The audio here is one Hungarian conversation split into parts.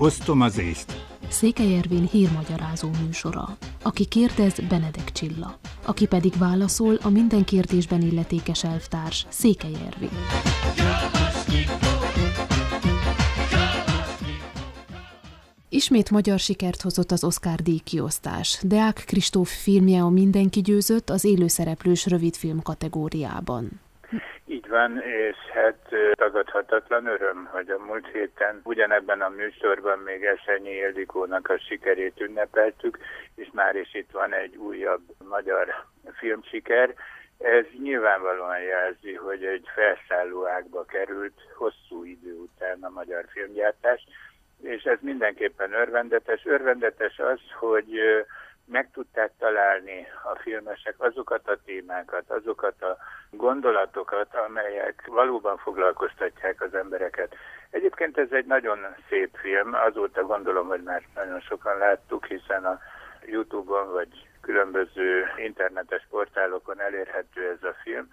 Osztom az észt. Székely Ervin hírmagyarázó műsora. Aki kérdez, Benedek Csilla. Aki pedig válaszol, a minden kérdésben illetékes elvtárs, Székely Ervin. Ismét magyar sikert hozott az Oscar-díj kiosztás. Deák Kristóf filmje a Mindenki győzött az élőszereplős rövidfilm kategóriában. Így van, és hát tagadhatatlan öröm, hogy a múlt héten ugyanebben a műsorban még Esenyi Ildikónak a sikerét ünnepeltük, és már is itt van egy újabb magyar filmsiker. Ez nyilvánvalóan jelzi, hogy egy felszálló ágba került hosszú idő után a magyar filmgyártás, és ez mindenképpen örvendetes. Örvendetes az, hogy meg tudták találni a filmesek azokat a témákat, azokat a gondolatokat, amelyek valóban foglalkoztatják az embereket. Egyébként ez egy nagyon szép film, azóta gondolom, hogy már nagyon sokan láttuk, hiszen a YouTube-on vagy különböző internetes portálokon elérhető ez a film,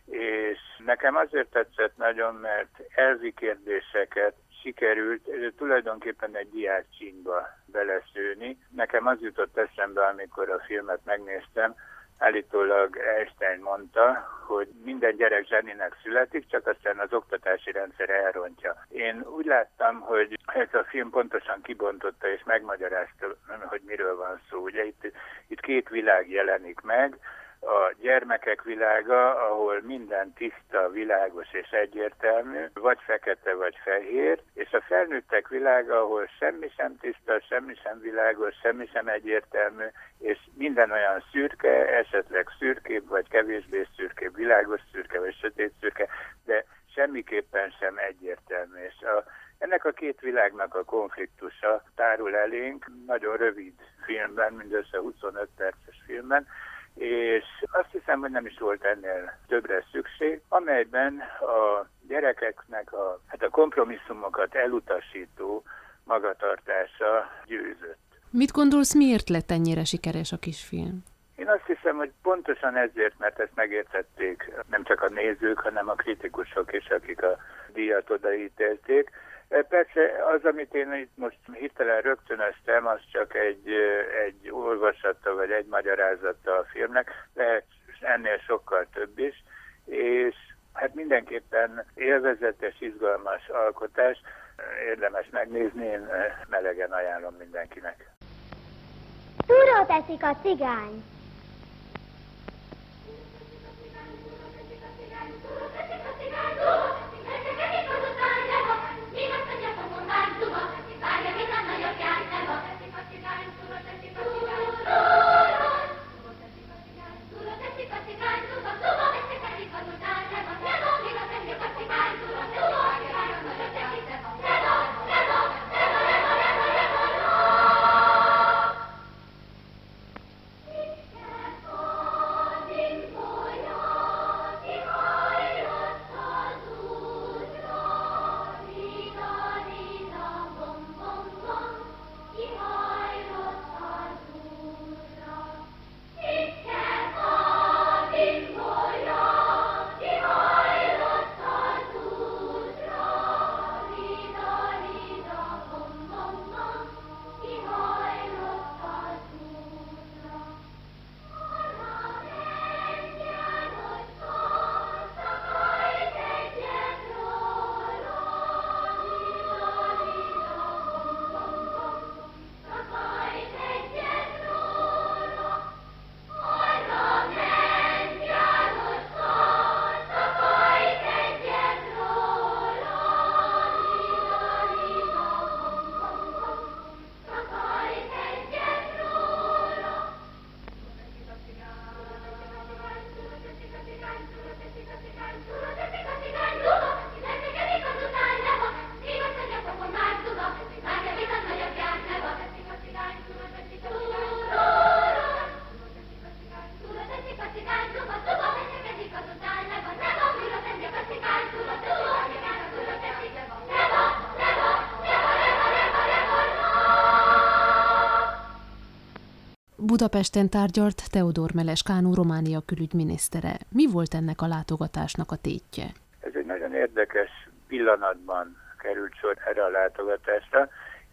és nekem azért tetszett nagyon, mert elvi kérdéseket sikerült tulajdonképpen egy diákcsínyba beleszőni. Nekem az jutott eszembe, amikor a filmet megnéztem, állítólag Einstein mondta, hogy minden gyerek zseninek születik, csak aztán az oktatási rendszer elrontja. Én úgy láttam, hogy ez a film pontosan kibontotta és megmagyarázta, hogy miről van szó. Ugye itt két világ jelenik meg, a gyermekek világa, ahol minden tiszta, világos és egyértelmű, vagy fekete, vagy fehér, és a felnőttek világa, ahol semmi sem tiszta, semmi sem világos, semmi sem egyértelmű, és minden olyan szürke, esetleg szürkébb, vagy kevésbé szürkébb, világos szürke, vagy sötét szürke, de semmiképpen sem egyértelmű. És ennek a két világnak a konfliktusa tárul elénk nagyon rövid filmben, mindössze 25 perces filmben, és azt hiszem, hogy nem is volt ennél többre szükség, amelyben a gyerekeknek a kompromisszumokat elutasító magatartása győzött. Mit gondolsz, miért lett ennyire sikeres a kisfilm? Én azt hiszem, hogy pontosan ezért, mert ezt megértették nem csak a nézők, hanem a kritikusok is, akik a díjat odaítélték. Persze az, amit én itt most hirtelen rögtönöztem, az csak egy olvasata vagy egy magyarázata a filmnek, lehet ennél sokkal több is, és hát mindenképpen élvezetes, izgalmas alkotás, érdemes megnézni, én melegen ajánlom mindenkinek. Túró teszik a cigány! Budapesten tárgyalt Teodor Meles Kánú Románia külügyminisztere. Mi volt ennek a látogatásnak a tétje? Ez egy nagyon érdekes pillanatban került sor erre a látogatásra,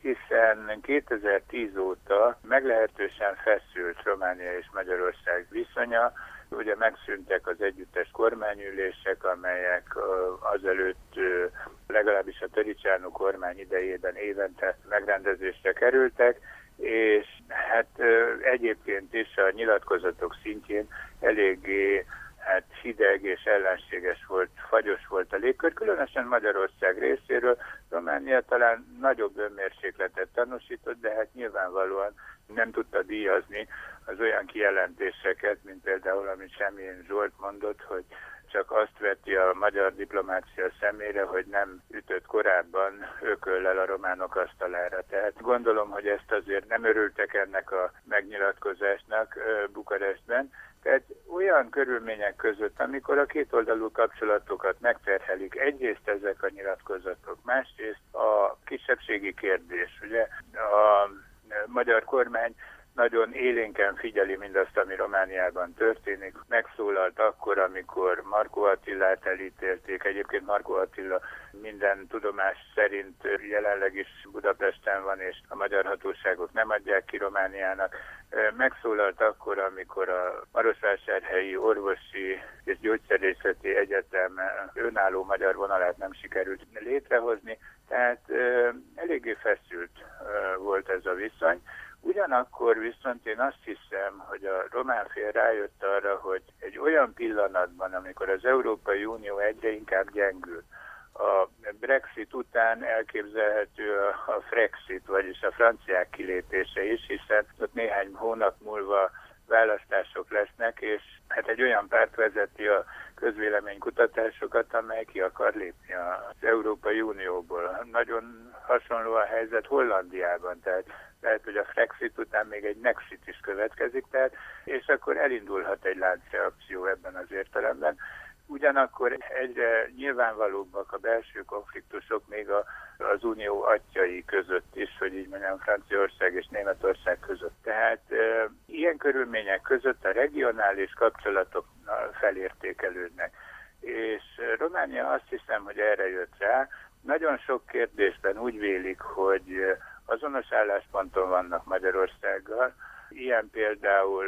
hiszen 2010 óta meglehetősen feszült Románia és Magyarország viszonya. Ugye megszűntek az együttes kormányülések, amelyek azelőtt legalábbis a Töricsánu kormány idejében évente megrendezésre kerültek, és hát egyébként is a nyilatkozatok szintjén eléggé hideg és ellenséges volt, fagyos volt a légkör, különösen Magyarország részéről. Románia talán nagyobb önmérsékletet tanúsított, de hát nyilvánvalóan nem tudta díjazni az olyan kijelentéseket, mint például, amit Semjén Zsolt mondott, hogy csak azt veti a magyar diplomácia szemére, hogy nem ütött korábban ököllel a románok asztalára. Tehát gondolom, hogy ezt azért nem örültek ennek a megnyilatkozásnak Bukarestben. Tehát olyan körülmények között, amikor a kétoldalú kapcsolatokat megterhelik, egyrészt ezek a nyilatkozatok, másrészt a kisebbségi kérdés. Ugye a magyar kormány nagyon élénken figyeli mindazt, ami Romániában történik. Megszólalt akkor, amikor Markó Attilát elítélték. Egyébként Markó Attila minden tudomás szerint jelenleg is Budapesten van, és a magyar hatóságok nem adják ki Romániának. Megszólalt akkor, amikor a Marosvásárhelyi Orvosi és Gyógyszerészeti Egyetem önálló magyar vonalát nem sikerült létrehozni. Tehát eléggé feszült volt ez a viszony. Ugyanakkor viszont én azt hiszem, hogy a román fél rájött arra, hogy egy olyan pillanatban, amikor az Európai Unió egyre inkább gyengül, a Brexit után elképzelhető a Frexit, vagyis a franciák kilépése is, hiszen ott néhány hónap múlva választások lesznek, és hát egy olyan párt vezeti a közvéleménykutatásokat, amely ki akar lépni az Európai Unióból. Nagyon hasonló a helyzet Hollandiában, tehát lehet, hogy a Frexit után még egy Nexit is következik, tehát, és akkor elindulhat egy láncreakció ebben az értelemben. Ugyanakkor egyre nyilvánvalóbbak a belső konfliktusok még az unió atyai között is, hogy így mondjam, Franciaország és Németország között. Tehát ilyen körülmények között a regionális kapcsolatok felértékelődnek. És Románia azt hiszem, hogy erre jött rá. Nagyon sok kérdésben úgy vélik, hogy azonos állásponton vannak Magyarországgal. Ilyen például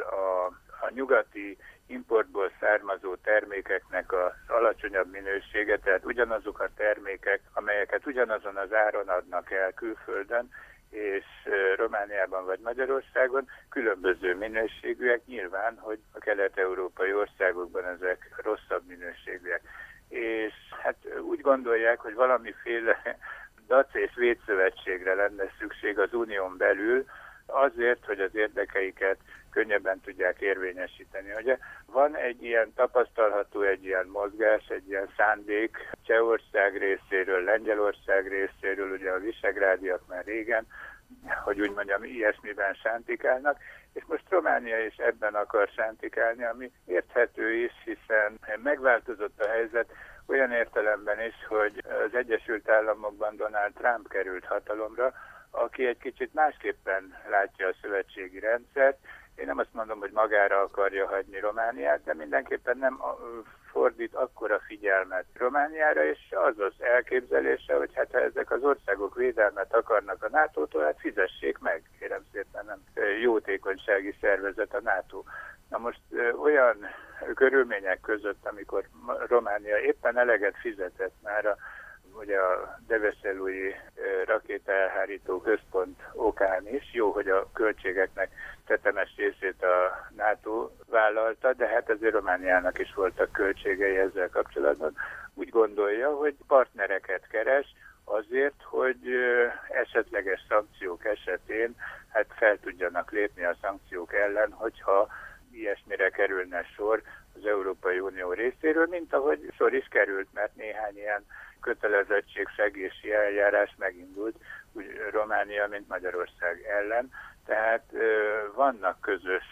a nyugati importból származó termékeknek az alacsonyabb minősége, tehát ugyanazok a termékek, amelyeket ugyanazon az áron adnak el külföldön, és Romániában vagy Magyarországon különböző minőségűek, nyilván, hogy a kelet-európai országokban ezek rosszabb minőségűek. És hát úgy gondolják, hogy valamiféle DAC és védszövetségre lenne szükség az unión belül, azért, hogy az érdekeiket könnyebben tudják érvényesíteni. Ugye van egy ilyen tapasztalható, egy ilyen mozgás, egy ilyen szándék Csehország részéről, Lengyelország részéről, ugye a visegrádiak már régen, hogy úgy mondjam, ilyesmiben sántikálnak, és most Románia is ebben akar sántikálni, ami érthető is, hiszen megváltozott a helyzet olyan értelemben is, hogy az Egyesült Államokban Donald Trump került hatalomra, aki egy kicsit másképpen látja a szövetségi rendszert. Én nem azt mondom, hogy magára akarja hagyni Romániát, de mindenképpen nem fordít akkora figyelmet Romániára, és az az elképzelése, hogy hát ha ezek az országok védelmet akarnak a NATO-tól, hát fizessék meg, kérem szépen, nem jótékonysági szervezet a NATO. Na most olyan körülmények között, amikor Románia éppen eleget fizetett már ugye a Devesselui rakétaelhárító központ okán is, jó, hogy a költségeknek tetemes részét a NATO vállalta, de hát azért Romániának is voltak költségei ezzel kapcsolatban. Úgy gondolja, hogy partnereket keres azért, hogy esetleges szankciók esetén hát fel tudjanak lépni a szankciók ellen, hogyha ilyesmire kerülne sor az Európai Unió részéről, mint ahogy sor is került, mert néhány ilyen kötelezettségszegési eljárás megindult úgy Románia, mint Magyarország ellen. Tehát vannak közös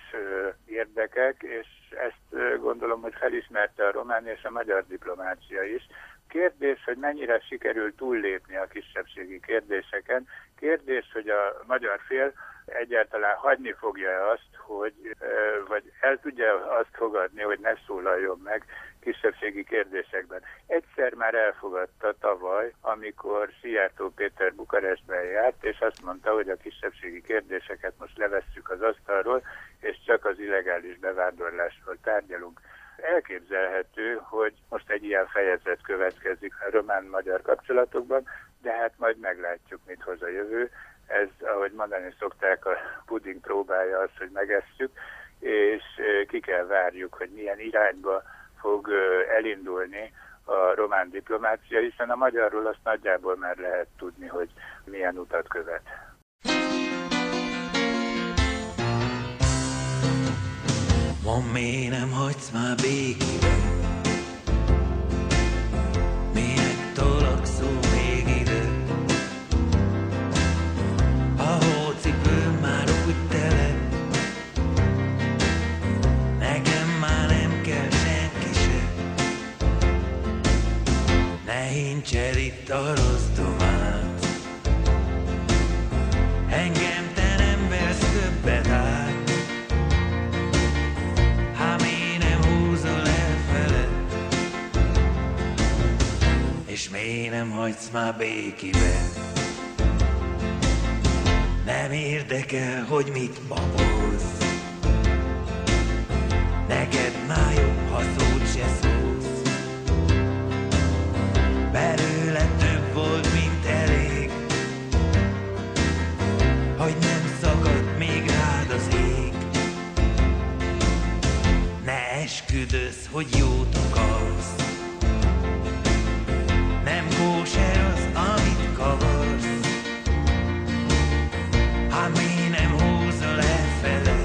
érdekek, és ezt gondolom, hogy felismerte a román és a magyar diplomácia is. Kérdés, hogy mennyire sikerül túllépni a kisebbségi kérdéseken. Kérdés, hogy a magyar fél egyáltalán hagyni fogja azt, hogy, vagy el tudja azt fogadni, hogy ne szólaljon meg kisebbségi kérdésekben. Egyszer már elfogadta tavaly, amikor Szijjártó Péter Bukarestben járt, és azt mondta, hogy a kisebbségi kérdéseket most levesszük az asztalról, és csak az illegális bevándorlásról tárgyalunk. Elképzelhető, hogy most egy ilyen fejezet következik a román-magyar kapcsolatokban, de hát majd meglátjuk, mit hoz a jövő. Ez, ahogy mondani szokták, a puding próbálja azt, hogy megesszük, és ki kell várjuk, hogy milyen irányba fog elindulni a román diplomácia, hiszen a magyarról azt nagyjából már lehet tudni, hogy milyen utat követ. Mondd, miért nem hagysz már békében? Miért tolakszol még ide? A hócipőm már úgy tele, nekem már nem kell senki se. Ne hincsed itt a rossz domát, engem te nem versz többet át. És miért nem hagysz már békiben? Nem érdekel, hogy mit babolsz. Neked már jobb, ha szót se szólsz. Belőle több volt, mint elég, hogy nem szakad még rád az ég. Ne esküdöz, hogy jót akarsz. Nem kóser az, amit kavarsz. Hát mi nem húzol elfele,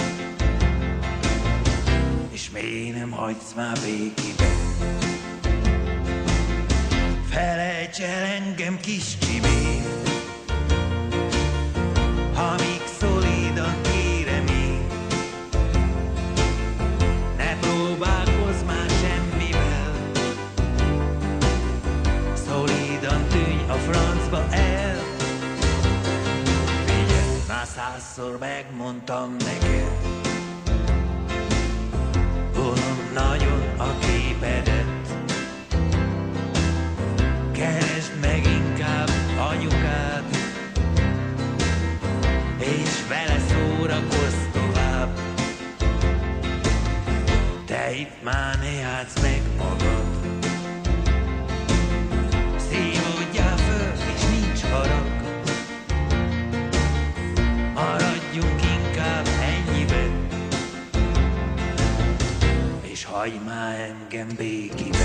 és mi nem hagysz már békiben? Felejts el engem, kis csibén, amíg szolidan kérem én. Ne próbálkozz már semmivel, szolidan tűnj a francba el. Figyelj, már 100-szor megmondtam neked, vonom nagyon a képedet. Keresd meg inkább anyukát, és vele szórakozz tovább. Te itt már ne játsz meg magad. Szívódjál föl, és nincs harag. Maradjunk inkább ennyiben, és hagyj már engem békiben.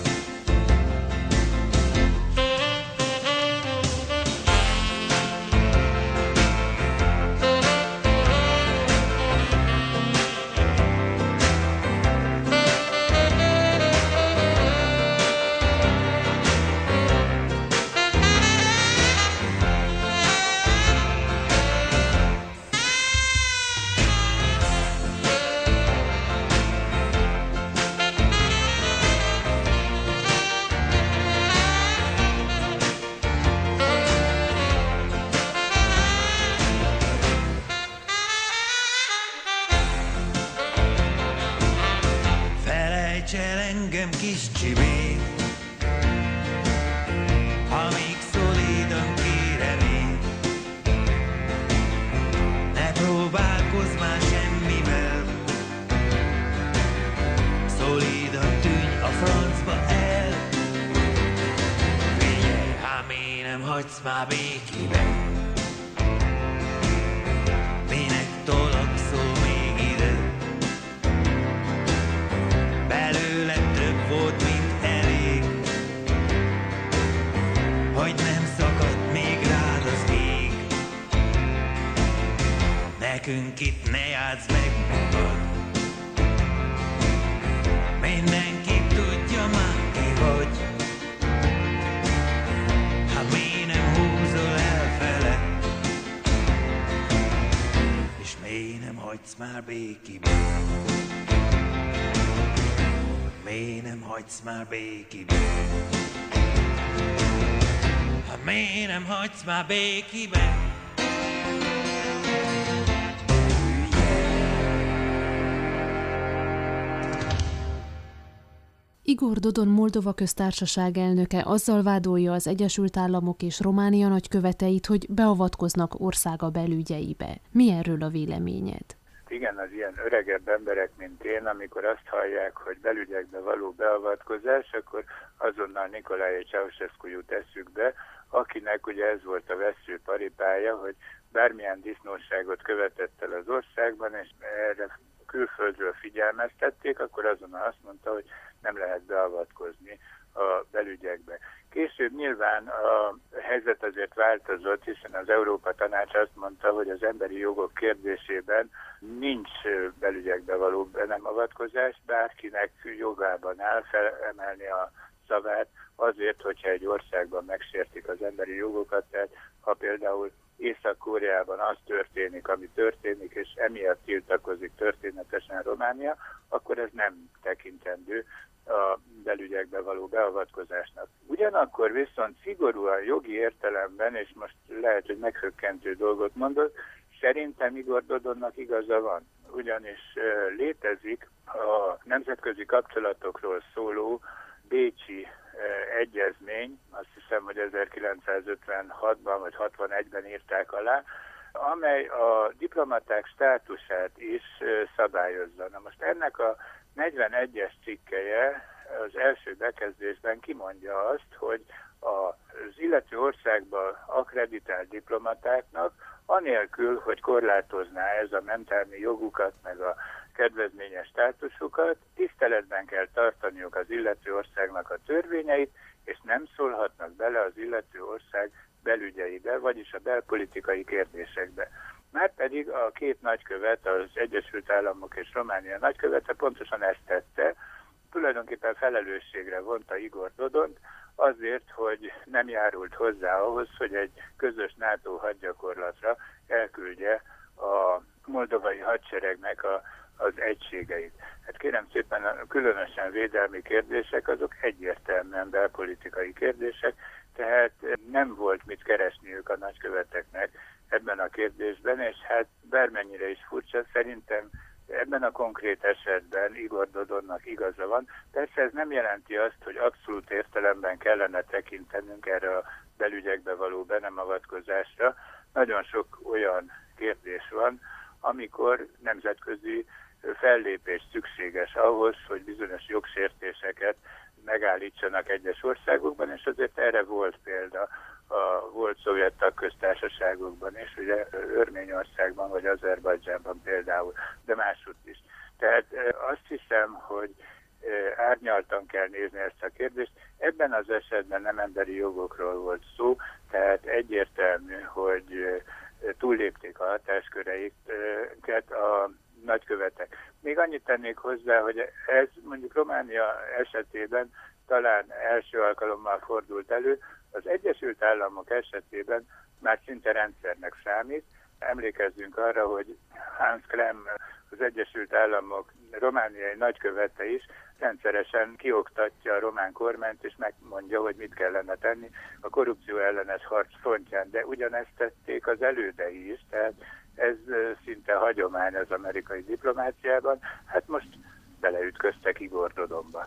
Kis csibén, amíg szolidan kérem én. Ne próbálkozz már semmivel, szolidan tűnj a francba el. Figyelj, hát mi nem hagysz már békiben? Minek tolakszol még ide? Belőle több volt, mint elég, hogy nem szakad még rád az ég. Nekünk itt ne játsz meg magad. Mindenki tudja már, ki vagy. Hát mi nem húzol elfele, és mi nem hagysz már békiben? Mi nem hagysz már békiben? Ha mi nem hagysz már békiben? Igor Dodon Moldova köztársaság elnöke azzal vádolja az Egyesült Államok és Románia nagyköveteit, hogy beavatkoznak országa belügyeibe. Mi erről a véleményed? Igen, az ilyen öregebb emberek, mint én, amikor azt hallják, hogy belügyekbe való beavatkozás, akkor azonnal Nicolae Ceausescu jut eszükbe, akinek ugye ez volt a vesszőparipája, hogy bármilyen disznóságot követett el az országban, és erre külföldről figyelmeztették, akkor azonnal azt mondta, hogy nem lehet beavatkozni a belügyekbe. Később nyilván a helyzet azért változott, hiszen az Európa Tanács azt mondta, hogy az emberi jogok kérdésében nincs belügyekbe való be nem avatkozás, bárkinek jogában áll felemelni a szavát azért, hogyha egy országban megsértik az emberi jogokat, tehát ha például Észak-Koreában az történik, ami történik, és emiatt tiltakozik történetesen Románia, akkor ez nem tekintendő a belügyekbe való beavatkozásnak. Ugyanakkor viszont szigorúan jogi értelemben, és most lehet, hogy meghökkentő dolgot mondok, szerintem Igor Dodonnak igaza van. Ugyanis létezik a nemzetközi kapcsolatokról szóló bécsi egyezmény, azt hiszem, hogy 1956-ban vagy 61-ben írták alá, amely a diplomaták státusát is szabályozza. Na most ennek a 41-es cikkelye az első bekezdésben kimondja azt, hogy az illető országban akkreditált diplomatáknak anélkül, hogy korlátozná ez a mentelmi jogukat, meg a kedvezményes státusukat, tiszteletben kell tartaniuk az illető országnak a törvényeit, és nem szólhatnak bele az illető ország belügyeibe, vagyis a belpolitikai kérdésekbe. Márpedig a két nagykövet, az Egyesült Államok és Románia nagykövete pontosan ezt tette, tulajdonképpen felelősségre vonta Igor Dodont azért, hogy nem járult hozzá ahhoz, hogy egy közös NATO hadgyakorlatra elküldje a moldovai hadseregnek az egységeit. Hát kérem szépen, a különösen védelmi kérdések azok egyértelműen belpolitikai kérdések, tehát nem volt mit keresniük a nagyköveteknek ebben a kérdésben, és hát bármennyire is furcsa, szerintem ebben a konkrét esetben Igor Dodonnak igaza van. Persze ez nem jelenti azt, hogy abszolút értelemben kellene tekintenünk erre a belügyekbe való be nem avatkozásra. Nagyon sok olyan kérdés van, amikor nemzetközi fellépés szükséges ahhoz, hogy bizonyos jogsértéseket megállítsanak egyes országokban, és azért erre volt példa a volt szovjet tagköztársaságokban is, ugye Örményországban vagy Azerbajdzsánban például, de másutt is. Tehát azt hiszem, hogy árnyaltan kell nézni ezt a kérdést. Ebben az esetben nem emberi jogokról volt szó, tehát egyértelmű, hogy túllépték a hatásköreiket a nagykövetek. Még annyit tennék hozzá, hogy ez mondjuk Románia esetében talán első alkalommal fordult elő, az Egyesült Államok esetében már szinte rendszernek számít. Emlékezzünk arra, hogy Hans Klemm, az Egyesült Államok romániai nagykövete is rendszeresen kioktatja a román kormányt, és megmondja, hogy mit kellene tenni a korrupció ellenes harc frontján. De ugyanezt tették az elődei is, tehát ez szinte hagyomány az amerikai diplomáciában. Hát most beleütköztek Igor Dodonba.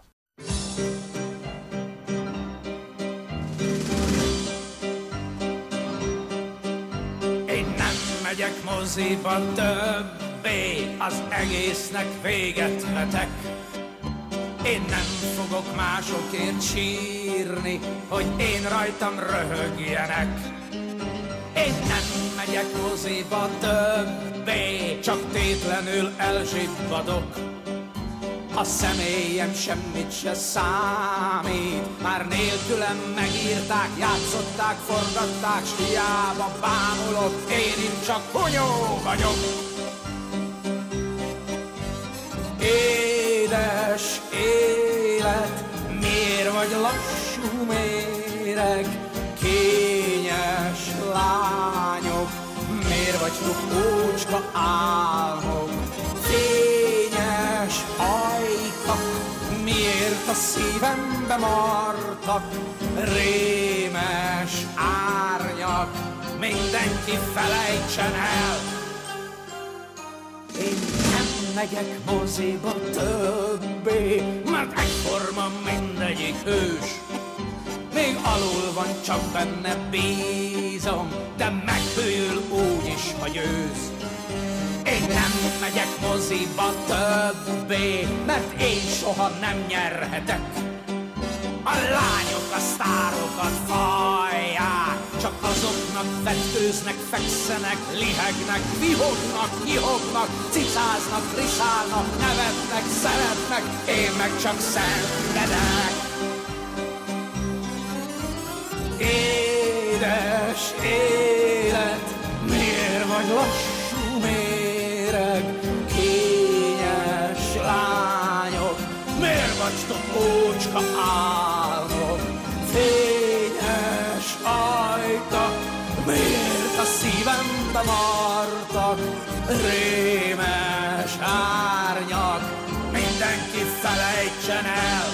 Én nem megyek moziba többé, az egésznek véget vetek. Én nem fogok másokért sírni, hogy én rajtam röhögjenek. Én nem megyek moziba többé, csak tétlenül elzsibbadok. A személyem semmit se számít, már nélkülem megírták, játszották, forgatták, s hiába bámulok, én itt csak hunyó vagyok. Édes élet, miért vagy lassú méreg? Kényes lányok, miért vagytok ócska álmok? Fényes ajkak, miért a szívembe martak? Rémes árnyak, mindenki felejtsen el. Én nem megyek moziba többé, mert egyforma mindegyik hős. Még alul van, csak benne bízom, de meghűl úgyis, ha győz. Én nem megyek moziba többé, mert én soha nem nyerhetek. A lányok a sztárokat fajják, csak azoknak vetkőznek, fekszenek, lihegnek, vihognak, kihognak, cicáznak, riszálnak, nevetnek, szeretnek, én meg csak szenvedek. Édes élet, miért vagy lassú méreg? Kényes lányok, miért vagytok ócska álmok? Fényes ajtak, miért a szívembe martak? Rémes árnyak, mindenki felejtsen el.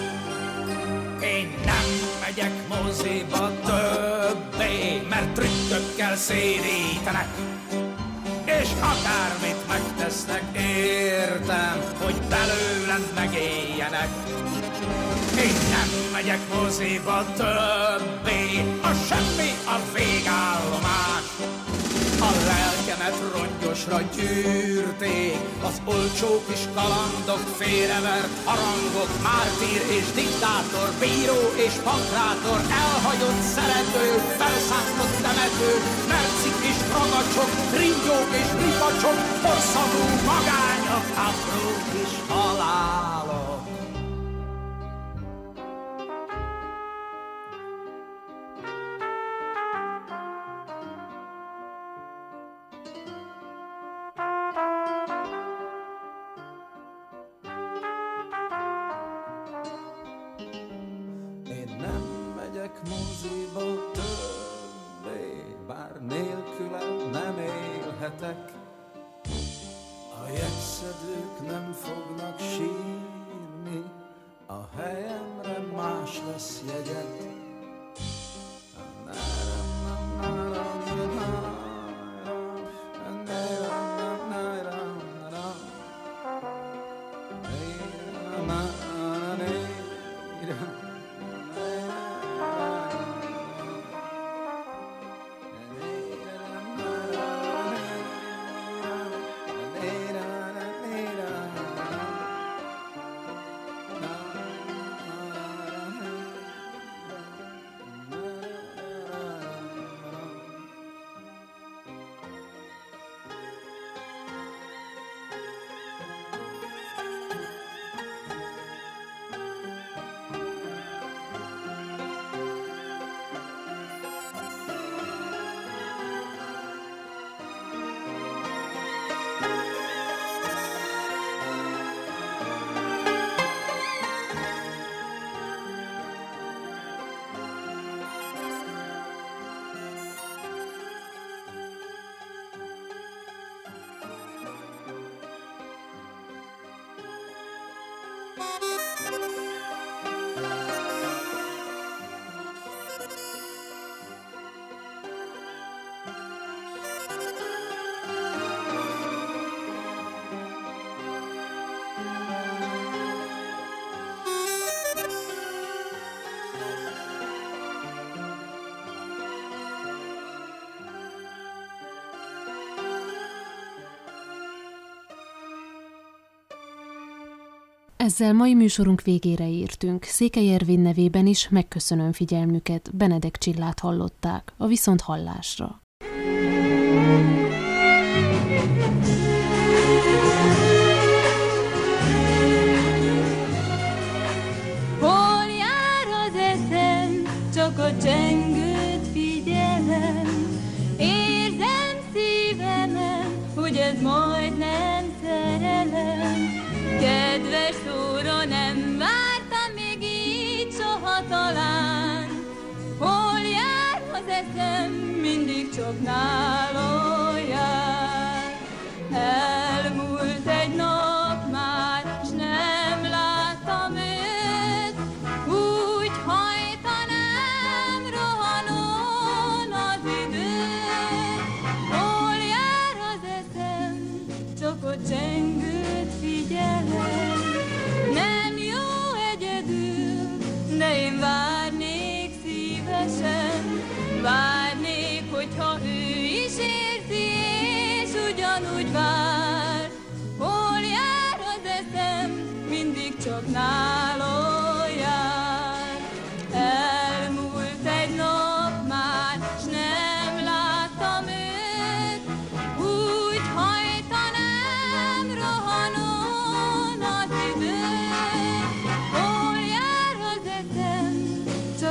Én nem megyek moziba többé, mert trükkökkel szédítenek, és akármit megtesznek, értem, hogy belőlem megéljenek. Én nem megyek moziba többé, a semmi a végállomás. A lelkemet rongyosra gyűrték az olcsó kis kalandok, félrevert harangok, mártír és diktátor, bíró és pankrátor, elhagyott szerető, felszántott temető, mercik és ragacsok, ringyók és ripacsok, porszagú magányok, apró kis halálok. Moziba többé, bár nélkülem nem élhetek. A jegyszedők nem fognak sírni, a helyemre más lesz jegyet. Ezzel mai műsorunk végére értünk. Székely Ervin nevében is megköszönöm figyelmüket. Benedek Csillát hallották. A viszonthallásra. Hol jár az eszem, csak a csengőt figyelem. Érzem szívemen, hogy ez majdnem szerelem. Kedves szóra nem vártam még így soha talán. Hol jár az eszem, mindig csak nála jár. Elmúlt egy nap már, s nem láttam őt. Úgy hajtanám rohanon az időt. Hol jár az eszem, csak a csengő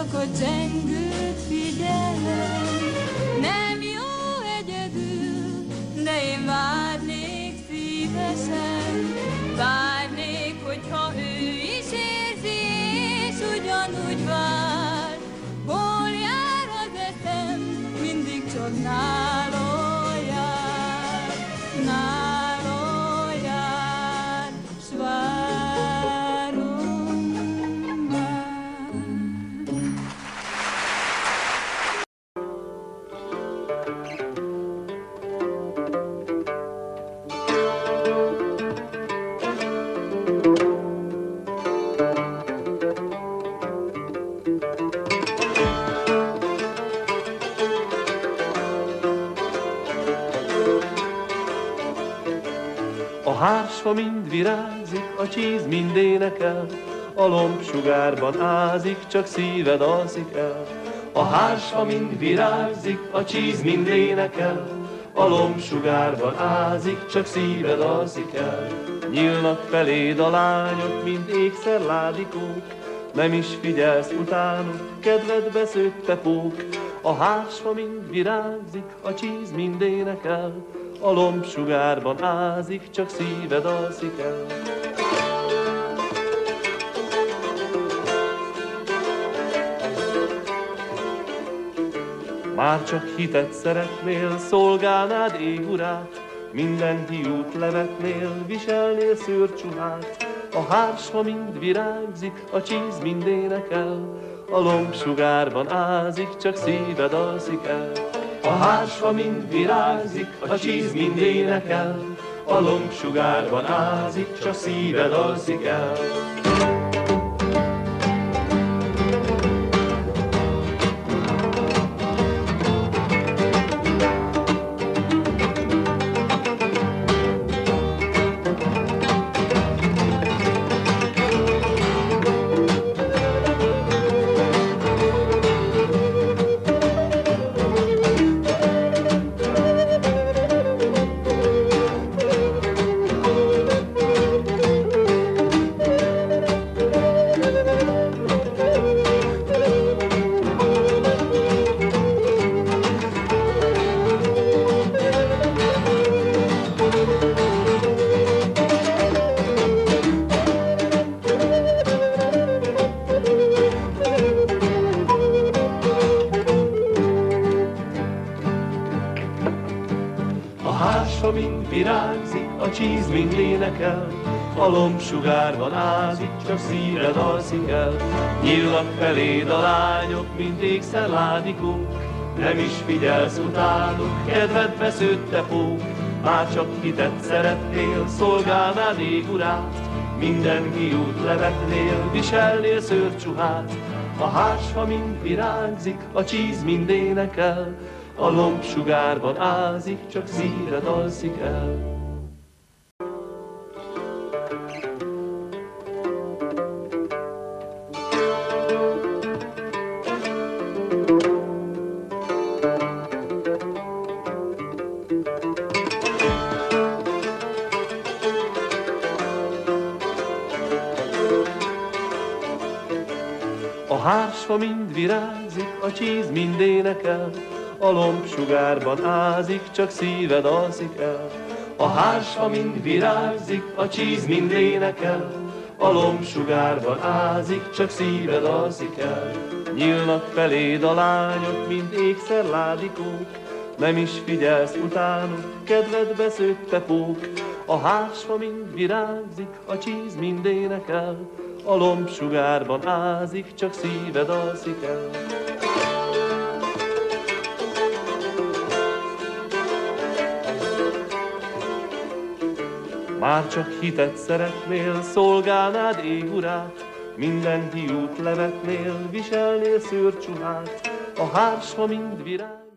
csak a csengőt figyelem. Nem jó egyedül, de én várnék szívesen. Várnék, hogyha ő is érzi, és ugyanúgy vár. Hol jár az eszem, mindig csak nála jár, nála jár, s várom már. A hársfa mind virágzik, a csíz mind énekel, a lombsugárban ázik, csak szíved alszik el. A hársfa mind virágzik, a csíz mind énekel, a lombsugárban ázik, csak szíved alszik el. Nyílnak feléd a lányok, mint ékszerládikók, nem is figyelsz utánuk, kedvedbe szőtte pók. A hársfa mind virágzik, a csíz mind énekel, a lombsugárban ázik, csak szíved alszik el. Már csak hitet szeretnél, szolgálnád égurát, minden hiút levetnél, viselnél szőrcsuhát. A hársfa mind virágzik, a csíz mind énekel, a lombsugárban ázik, csak szíved alszik el. A hársfa mind virágzik, a csíz mind énekel, a lombsugárban ázik, csak szíved alszik el. Mind virágzik, a csíz mind énekel, a lombsugárban ázik, csak szíved alszik el. Nyílnak feléd a lányok, mint ékszerládikók, nem is figyelsz utánuk, kedvedbe szőtte pók. Már csak hitet szeretnél, szolgálnád égurát, minden hiút levetnél, viselnél szőrcsuhát. A hársfa mind virágzik, a csíz mind énekel, a lombsugárban ázik, csak szíved alszik el. A hársfa mind virágzik, a csíz mind énekel, a lombsugárban ázik, csak szíved alszik el. A hársfa mind virágzik, a csíz mind énekel, a lombsugárban ázik, csak szíved alszik el. Nyílnak feléd a lányok, mint ékszerládikók, nem is figyelsz utánuk, kedvedbe szőtte pók. A hársfa mind virágzik, a csíz mind énekel, a lombsugárban ázik, csak szíved alszik el. Már csak hitet szeretnél, szolgálnád égurát, minden hiút levetnél, viselnél szőrcsuhát. A hársfa mind virág,